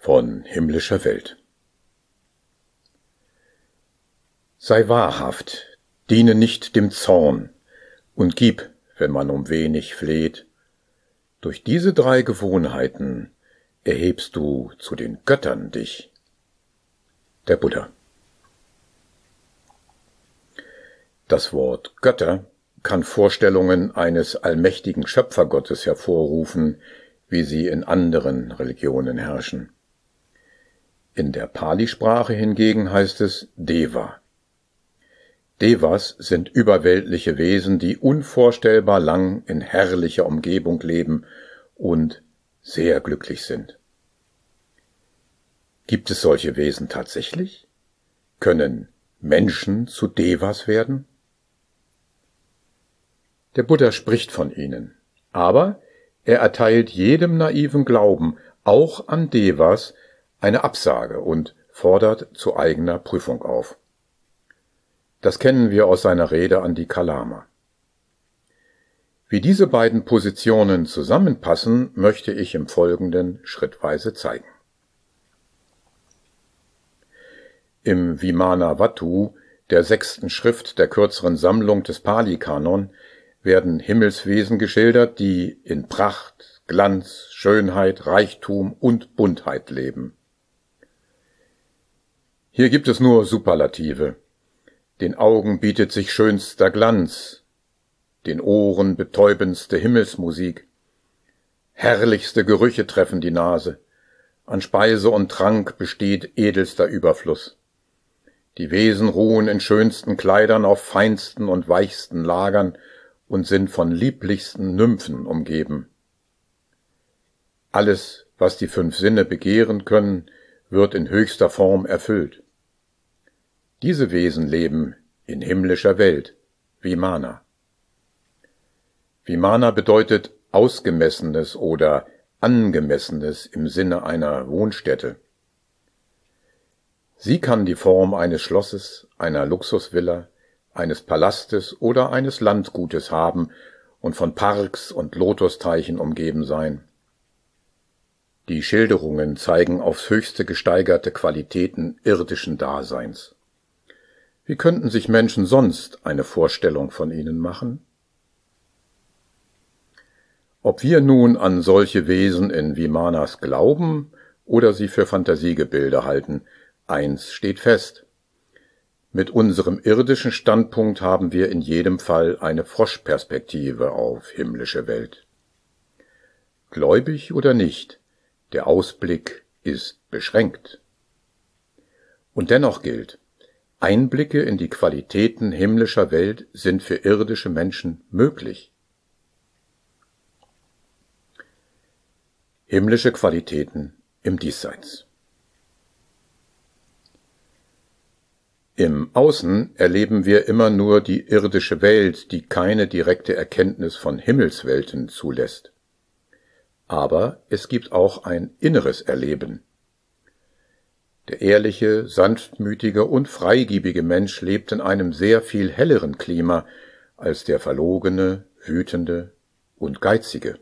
von himmlischer Welt. Sei wahrhaft, diene nicht dem Zorn und gib, wenn man um wenig fleht. Durch diese 3 Gewohnheiten erhebst du zu den Göttern dich. Der Buddha. Das Wort Götter kann Vorstellungen eines allmächtigen Schöpfergottes hervorrufen, wie sie in anderen Religionen herrschen. In der Pali-Sprache hingegen heißt es Deva. Devas sind überweltliche Wesen, die unvorstellbar lang in herrlicher Umgebung leben und sehr glücklich sind. Gibt es solche Wesen tatsächlich? Können Menschen zu Devas werden? Der Buddha spricht von ihnen, aber er erteilt jedem naiven Glauben, auch an Devas, eine Absage und fordert zu eigener Prüfung auf. Das kennen wir aus seiner Rede an die Kalama. Wie diese beiden Positionen zusammenpassen, möchte ich im Folgenden schrittweise zeigen. Im Vimana-Vatthu, der 6. Schrift der kürzeren Sammlung des Pali-Kanon, werden Himmelswesen geschildert, die in Pracht, Glanz, Schönheit, Reichtum und Buntheit leben. Hier gibt es nur Superlative. Den Augen bietet sich schönster Glanz, den Ohren betäubendste Himmelsmusik, herrlichste Gerüche treffen die Nase, an Speise und Trank besteht edelster Überfluss. Die Wesen ruhen in schönsten Kleidern auf feinsten und weichsten Lagern und sind von lieblichsten Nymphen umgeben. Alles, was die 5 Sinne begehren können, wird in höchster Form erfüllt. Diese Wesen leben in himmlischer Welt, Vimana. Vimana bedeutet Ausgemessenes oder Angemessenes im Sinne einer Wohnstätte. Sie kann die Form eines Schlosses, einer Luxusvilla, eines Palastes oder eines Landgutes haben und von Parks und Lotusteichen umgeben sein. Die Schilderungen zeigen aufs höchste gesteigerte Qualitäten irdischen Daseins. Wie könnten sich Menschen sonst eine Vorstellung von ihnen machen? Ob wir nun an solche Wesen in Vimanas glauben oder sie für Fantasiegebilde halten, eins steht fest. Mit unserem irdischen Standpunkt haben wir in jedem Fall eine Froschperspektive auf himmlische Welt. Gläubig oder nicht, der Ausblick ist beschränkt. Und dennoch gilt, Einblicke in die Qualitäten himmlischer Welt sind für irdische Menschen möglich. Himmlische Qualitäten im Diesseits. Im Außen erleben wir immer nur die irdische Welt, die keine direkte Erkenntnis von Himmelswelten zulässt. Aber es gibt auch ein inneres Erleben. Der ehrliche, sanftmütige und freigebige Mensch lebt in einem sehr viel helleren Klima als der verlogene, wütende und geizige.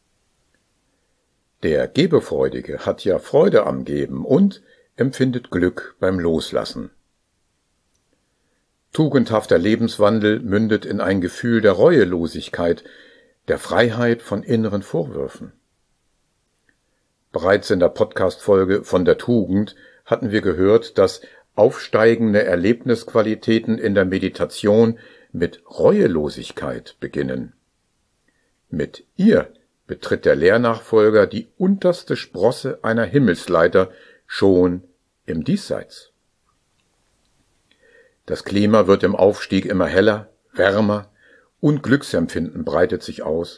Der Gebefreudige hat ja Freude am Geben und empfindet Glück beim Loslassen. Tugendhafter Lebenswandel mündet in ein Gefühl der Reuelosigkeit, der Freiheit von inneren Vorwürfen. Bereits in der Podcast-Folge von der Tugend hatten wir gehört, dass aufsteigende Erlebnisqualitäten in der Meditation mit Reuelosigkeit beginnen. Mit ihr betritt der Lehrnachfolger die unterste Sprosse einer Himmelsleiter schon im Diesseits. Das Klima wird im Aufstieg immer heller, wärmer und Glücksempfinden breitet sich aus.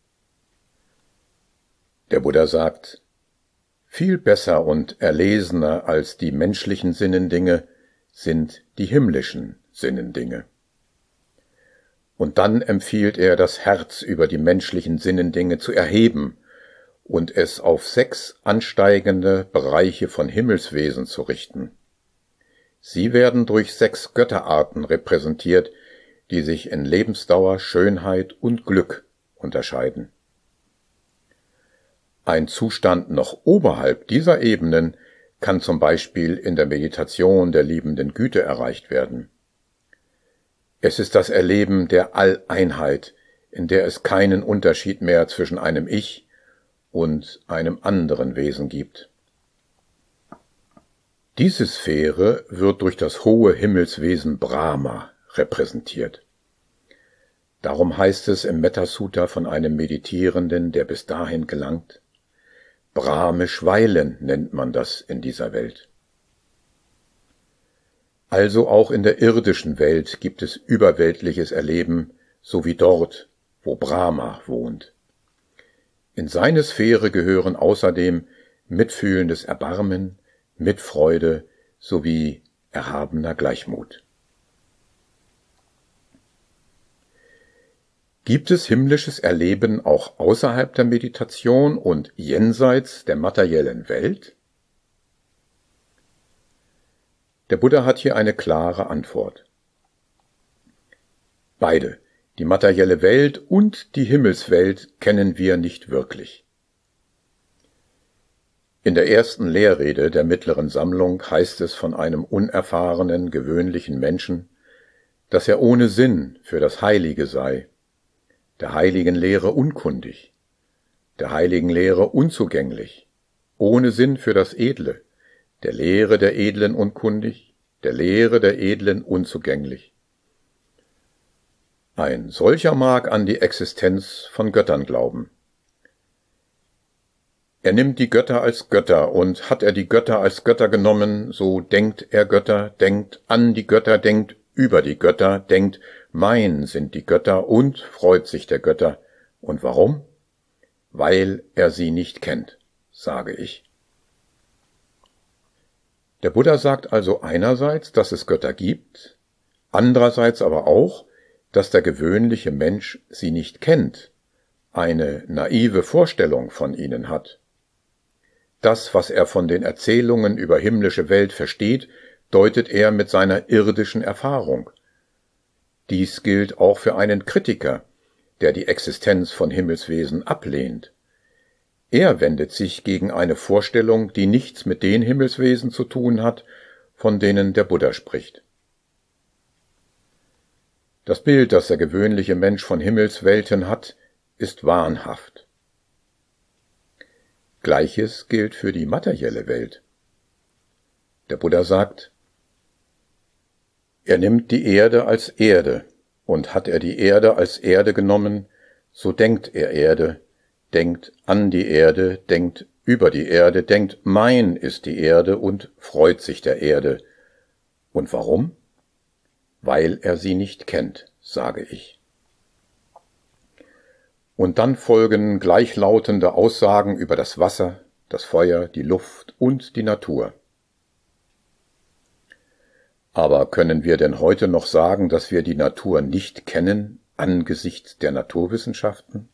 Der Buddha sagt, viel besser und erlesener als die menschlichen Sinnendinge sind die himmlischen Sinnendinge. Und dann empfiehlt er, das Herz über die menschlichen Sinnendinge zu erheben und es auf 6 ansteigende Bereiche von Himmelswesen zu richten. Sie werden durch 6 Götterarten repräsentiert, die sich in Lebensdauer, Schönheit und Glück unterscheiden. Ein Zustand noch oberhalb dieser Ebenen kann zum Beispiel in der Meditation der liebenden Güte erreicht werden. Es ist das Erleben der Alleinheit, in der es keinen Unterschied mehr zwischen einem Ich und einem anderen Wesen gibt. Diese Sphäre wird durch das hohe Himmelswesen Brahma repräsentiert. Darum heißt es im Metta-Sutta von einem Meditierenden, der bis dahin gelangt: Brahmisch weilen nennt man das in dieser Welt. Also auch in der irdischen Welt gibt es überweltliches Erleben, so wie dort, wo Brahma wohnt. In seine Sphäre gehören außerdem mitfühlendes Erbarmen, Mitfreude sowie erhabener Gleichmut. Gibt es himmlisches Erleben auch außerhalb der Meditation und jenseits der materiellen Welt? Der Buddha hat hier eine klare Antwort. Beide, die materielle Welt und die Himmelswelt, kennen wir nicht wirklich. In der ersten Lehrrede der mittleren Sammlung heißt es von einem unerfahrenen, gewöhnlichen Menschen, dass er ohne Sinn für das Heilige sei, der heiligen Lehre unkundig, der heiligen Lehre unzugänglich, ohne Sinn für das Edle, der Lehre der Edlen unkundig, der Lehre der Edlen unzugänglich. Ein solcher mag an die Existenz von Göttern glauben. Er nimmt die Götter als Götter, und hat er die Götter als Götter genommen, so denkt er Götter, denkt an die Götter, denkt über die Götter, denkt, mein sind die Götter, und freut sich der Götter. Und warum? Weil er sie nicht kennt, sage ich. Der Buddha sagt also einerseits, dass es Götter gibt, andererseits aber auch, dass der gewöhnliche Mensch sie nicht kennt, eine naive Vorstellung von ihnen hat. Das, was er von den Erzählungen über himmlische Welt versteht, deutet er mit seiner irdischen Erfahrung. Dies gilt auch für einen Kritiker, der die Existenz von Himmelswesen ablehnt. Er wendet sich gegen eine Vorstellung, die nichts mit den Himmelswesen zu tun hat, von denen der Buddha spricht. Das Bild, das der gewöhnliche Mensch von Himmelswelten hat, ist wahnhaft. Gleiches gilt für die materielle Welt. Der Buddha sagt, er nimmt die Erde als Erde, und hat er die Erde als Erde genommen, so denkt er Erde, denkt an die Erde, denkt über die Erde, denkt, mein ist die Erde, und freut sich der Erde. Und warum? Weil er sie nicht kennt, sage ich. Und dann folgen gleichlautende Aussagen über das Wasser, das Feuer, die Luft und die Natur. Aber können wir denn heute noch sagen, dass wir die Natur nicht kennen angesichts der Naturwissenschaften?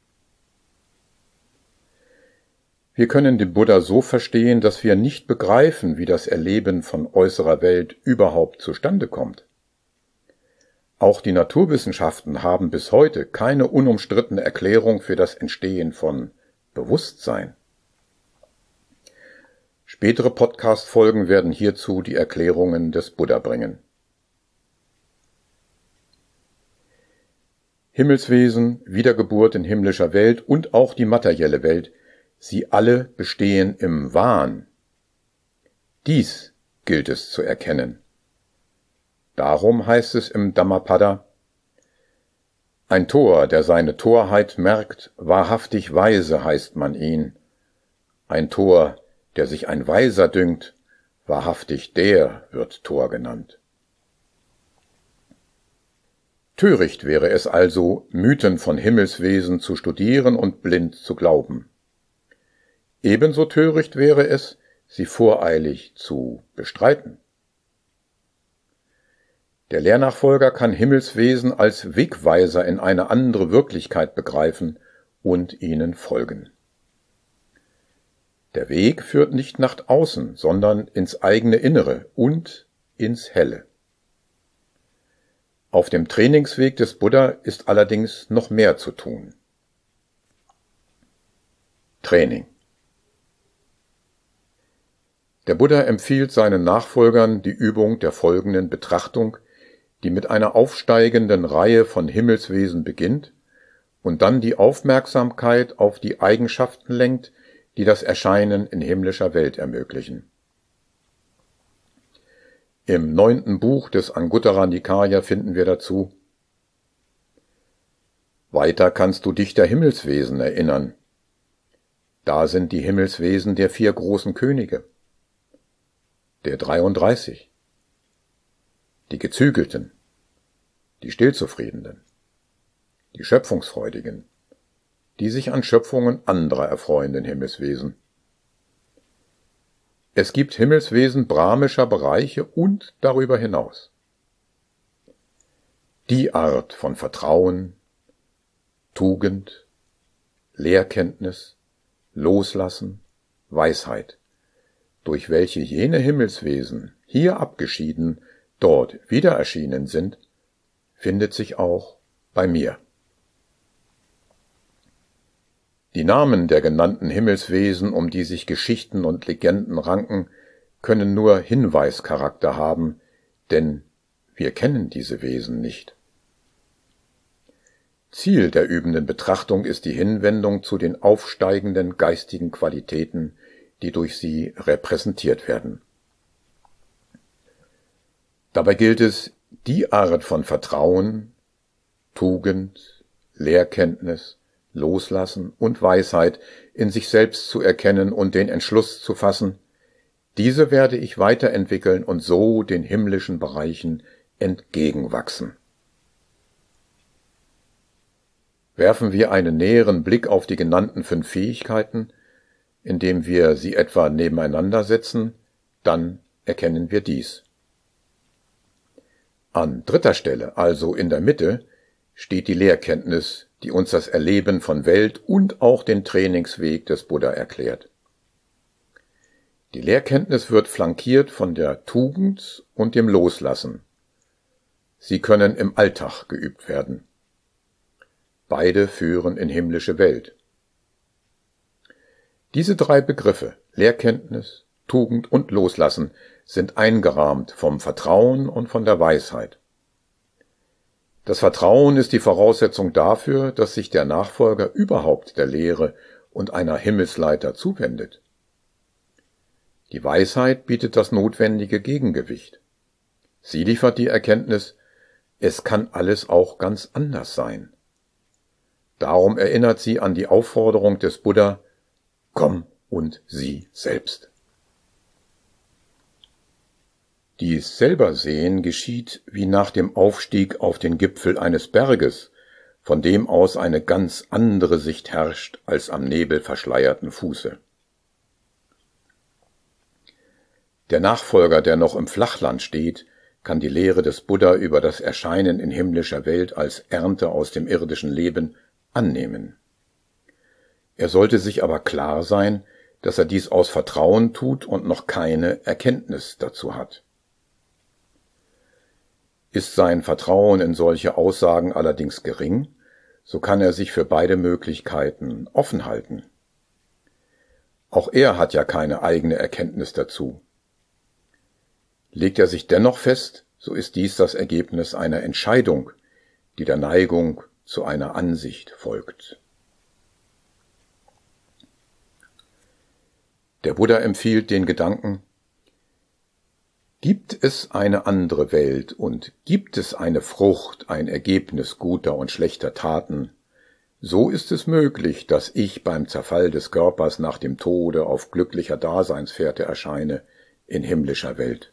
Wir können den Buddha so verstehen, dass wir nicht begreifen, wie das Erleben von äußerer Welt überhaupt zustande kommt. Auch die Naturwissenschaften haben bis heute keine unumstrittene Erklärung für das Entstehen von Bewusstsein. Spätere Podcast-Folgen werden hierzu die Erklärungen des Buddha bringen. Himmelswesen, Wiedergeburt in himmlischer Welt und auch die materielle Welt, sie alle bestehen im Wahn. Dies gilt es zu erkennen. Darum heißt es im Dhammapada: Ein Tor, der seine Torheit merkt, wahrhaftig weise heißt man ihn. Ein Tor, der sich ein Weiser dünkt, wahrhaftig der wird Tor genannt. Töricht wäre es also, Mythen von Himmelswesen zu studieren und blind zu glauben. Ebenso töricht wäre es, sie voreilig zu bestreiten. Der Lehrnachfolger kann Himmelswesen als Wegweiser in eine andere Wirklichkeit begreifen und ihnen folgen. Der Weg führt nicht nach außen, sondern ins eigene Innere und ins Helle. Auf dem Trainingsweg des Buddha ist allerdings noch mehr zu tun. Training. Der Buddha empfiehlt seinen Nachfolgern die Übung der folgenden Betrachtung, die mit einer aufsteigenden Reihe von Himmelswesen beginnt und dann die Aufmerksamkeit auf die Eigenschaften lenkt, die das Erscheinen in himmlischer Welt ermöglichen. Im 9. Buch des Anguttara Nikaya finden wir dazu: Weiter kannst du dich der Himmelswesen erinnern. Da sind die Himmelswesen der 4 großen Könige, der 33, die Gezügelten, die Stillzufriedenen, die Schöpfungsfreudigen, die sich an Schöpfungen anderer erfreuenden Himmelswesen. Es gibt Himmelswesen brahmischer Bereiche und darüber hinaus. Die Art von Vertrauen, Tugend, Lehrkenntnis, Loslassen, Weisheit, durch welche jene Himmelswesen, hier abgeschieden, dort wieder erschienen sind, findet sich auch bei mir. Die Namen der genannten Himmelswesen, um die sich Geschichten und Legenden ranken, können nur Hinweischarakter haben, denn wir kennen diese Wesen nicht. Ziel der übenden Betrachtung ist die Hinwendung zu den aufsteigenden geistigen Qualitäten, die durch sie repräsentiert werden. Dabei gilt es, die Art von Vertrauen, Tugend, Lehrkenntnis, Loslassen und Weisheit in sich selbst zu erkennen und den Entschluss zu fassen: Diese werde ich weiterentwickeln und so den himmlischen Bereichen entgegenwachsen. Werfen wir einen näheren Blick auf die genannten 5 Fähigkeiten, indem wir sie etwa nebeneinander setzen, dann erkennen wir dies. An 3. Stelle, also in der Mitte, steht die Lehrkenntnis, die uns das Erleben von Welt und auch den Trainingsweg des Buddha erklärt. Die Lehrkenntnis wird flankiert von der Tugend und dem Loslassen. Sie können im Alltag geübt werden. Beide führen in himmlische Welt. Diese 3 Begriffe, Lehrkenntnis, Tugend und Loslassen, sind eingerahmt vom Vertrauen und von der Weisheit. Das Vertrauen ist die Voraussetzung dafür, dass sich der Nachfolger überhaupt der Lehre und einer Himmelsleiter zuwendet. Die Weisheit bietet das notwendige Gegengewicht. Sie liefert die Erkenntnis, es kann alles auch ganz anders sein. Darum erinnert sie an die Aufforderung des Buddha: Komm und sieh selbst. Dies Selbersehen geschieht wie nach dem Aufstieg auf den Gipfel eines Berges, von dem aus eine ganz andere Sicht herrscht als am nebelverschleierten Fuße. Der Nachfolger, der noch im Flachland steht, kann die Lehre des Buddha über das Erscheinen in himmlischer Welt als Ernte aus dem irdischen Leben annehmen. Er sollte sich aber klar sein, dass er dies aus Vertrauen tut und noch keine Erkenntnis dazu hat. Ist sein Vertrauen in solche Aussagen allerdings gering, so kann er sich für beide Möglichkeiten offen halten. Auch er hat ja keine eigene Erkenntnis dazu. Legt er sich dennoch fest, so ist dies das Ergebnis einer Entscheidung, die der Neigung zu einer Ansicht folgt. Der Buddha empfiehlt den Gedanken: Gibt es eine andere Welt und gibt es eine Frucht, ein Ergebnis guter und schlechter Taten, so ist es möglich, dass ich beim Zerfall des Körpers nach dem Tode auf glücklicher Daseinsfährte erscheine in himmlischer Welt.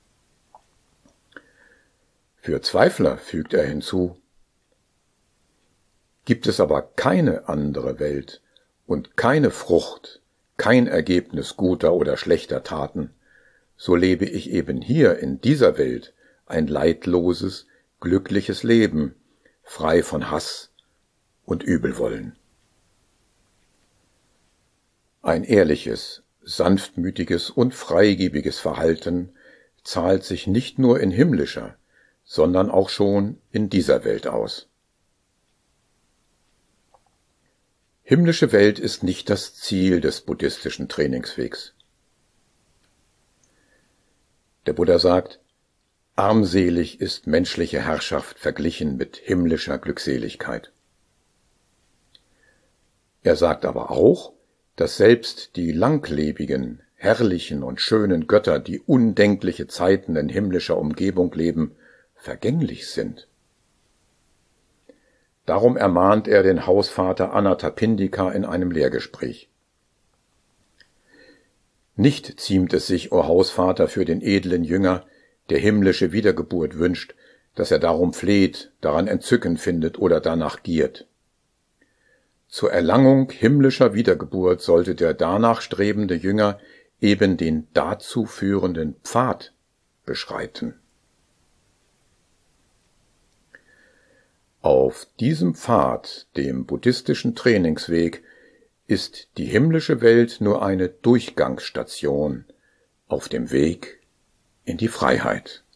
Für Zweifler fügt er hinzu: Gibt es aber keine andere Welt und keine Frucht, kein Ergebnis guter oder schlechter Taten, so lebe ich eben hier in dieser Welt ein leidloses, glückliches Leben, frei von Hass und Übelwollen. Ein ehrliches, sanftmütiges und freigebiges Verhalten zahlt sich nicht nur in himmlischer, sondern auch schon in dieser Welt aus. Himmlische Welt ist nicht das Ziel des buddhistischen Trainingswegs. Der Buddha sagt, armselig ist menschliche Herrschaft verglichen mit himmlischer Glückseligkeit. Er sagt aber auch, dass selbst die langlebigen, herrlichen und schönen Götter, die undenkliche Zeiten in himmlischer Umgebung leben, vergänglich sind. Darum ermahnt er den Hausvater Anathapindika in einem Lehrgespräch. Nicht ziemt es sich, o Hausvater, für den edlen Jünger, der himmlische Wiedergeburt wünscht, dass er darum fleht, daran Entzücken findet oder danach giert. Zur Erlangung himmlischer Wiedergeburt sollte der danach strebende Jünger eben den dazu führenden Pfad beschreiten. Auf diesem Pfad, dem buddhistischen Trainingsweg, ist die himmlische Welt nur eine Durchgangsstation auf dem Weg in die Freiheit.